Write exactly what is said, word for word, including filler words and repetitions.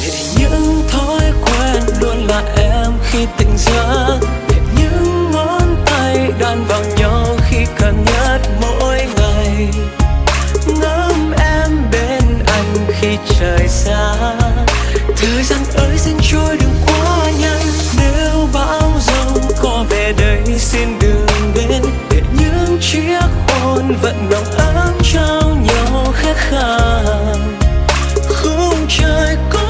Những thói quen luôn là em khi tỉnh giấc, để những ngón tay đan vào nhau khi cần nhất mỗi ngày. Ngắm em bên anh khi trời xa, thời gian ơi xin trôi đừng quá nhanh. Nếu bão giông có về đây xin đừng đến, để những chiếc hôn vẫn nồng ấm trao nhau khẽ khàng. Khung trời có